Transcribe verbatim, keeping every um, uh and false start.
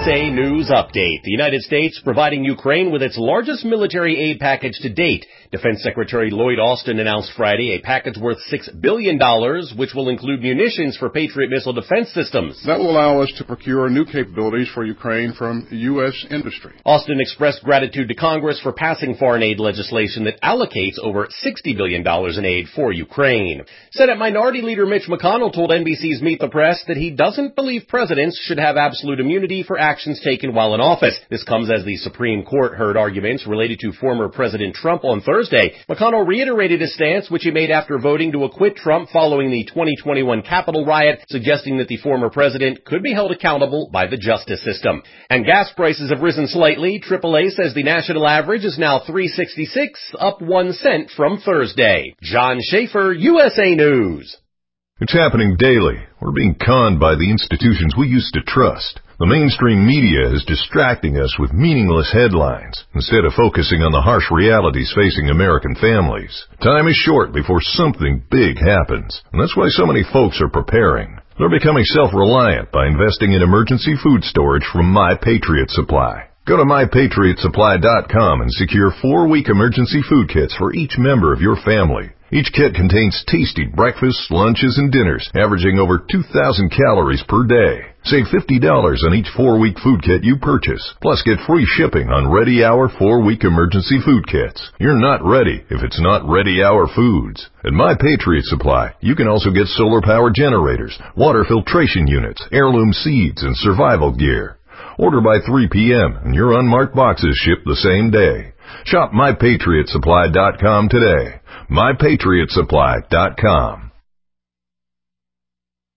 A News Update. The United States providing Ukraine with its largest military aid package to date. Defense Secretary Lloyd Austin announced Friday a package worth six billion dollars, which will include munitions for Patriot missile defense systems. That will allow us to procure new capabilities for Ukraine from U S industry. Austin expressed gratitude to Congress for passing foreign aid legislation that allocates over sixty billion dollars in aid for Ukraine. Senate Minority Leader Mitch McConnell told N B C's Meet the Press that he doesn't believe presidents should have absolute immunity for actions taken while in office. This comes as the Supreme Court heard arguments related to former President Trump on Thursday. McConnell reiterated his stance, which he made after voting to acquit Trump following the twenty twenty-one Capitol riot, suggesting that the former president could be held accountable by the justice system. And gas prices have risen slightly. triple A says the national average is now three sixty-six, up one cent from Thursday. John Schaefer, U S A News. It's happening daily. We're being conned by the institutions we used to trust. The mainstream media is distracting us with meaningless headlines instead of focusing on the harsh realities facing American families. Time is short before something big happens, and that's why so many folks are preparing. They're becoming self-reliant by investing in emergency food storage from My Patriot Supply. Go to my patriot supply dot com and secure four-week emergency food kits for each member of your family. Each kit contains tasty breakfasts, lunches, and dinners, averaging over two thousand calories per day. Save fifty dollars on each four-week food kit you purchase. Plus, get free shipping on Ready Hour four-week emergency food kits. You're not ready if it's not Ready Hour foods. At My Patriot Supply, you can also get solar power generators, water filtration units, heirloom seeds, and survival gear. Order by three p.m. and your unmarked boxes ship the same day. Shop my patriot supply dot com today. my patriot supply dot com.